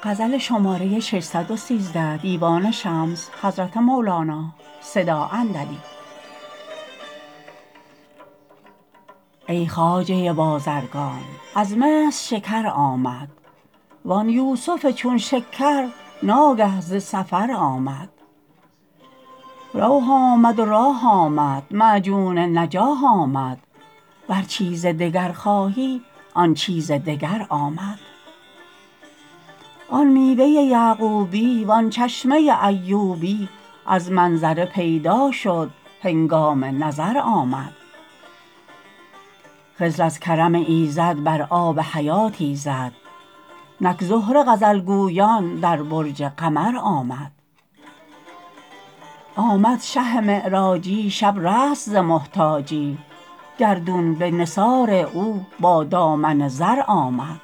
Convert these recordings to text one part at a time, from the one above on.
ای خواجه بازرگان از مصر شکر آمد وان یوسف چون شکر ناگه ز سفر آمد روح آمد و راح آمد معجون نجاح آمد ور چیز دگر خواهی آن چیز دگر آمد آن میوه یعقوبی وان چشمه ایوبی از منظره پیدا شد هنگام نظر آمد خضر از کرم ایزد بر آب حیاتی زد نک زهره غزل گویان در برج قمر آمد آمد شه معراجی شب رست ز محتاجی گردون به نثار او با دامن زر آمد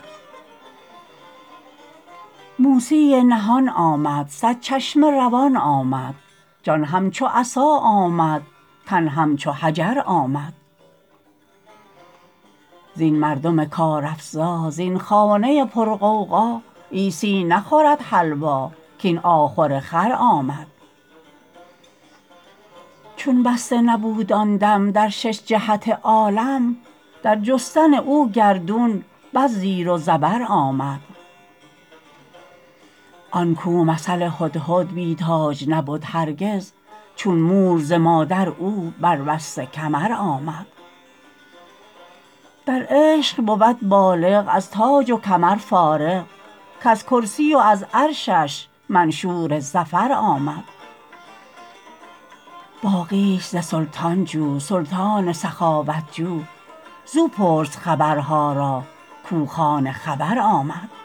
موسی نهان آمد صد چشمه روان آمد جان همچو عصا آمد تن همچو حجر آمد زین مردم کارافزا زین خانه پرغوغا عیسی نخورد حلوا کاین آخور خور آمد چون بسته نبود آن دم در شش جهت عالم در جستن او گردون بس زیر و زبر آمد آن کو مثل هدهد بی تاج نبد هرگز چون مور ز مادر او بربسته کمر آمد در عشق بود بالغ از تاج و کمر فارغ کز کرسی و از عرشش منشور ظفر آمد باقیش ز سلطان جو سلطان سخاوت جو زو پرس خبرها را کو خوان خبر آمد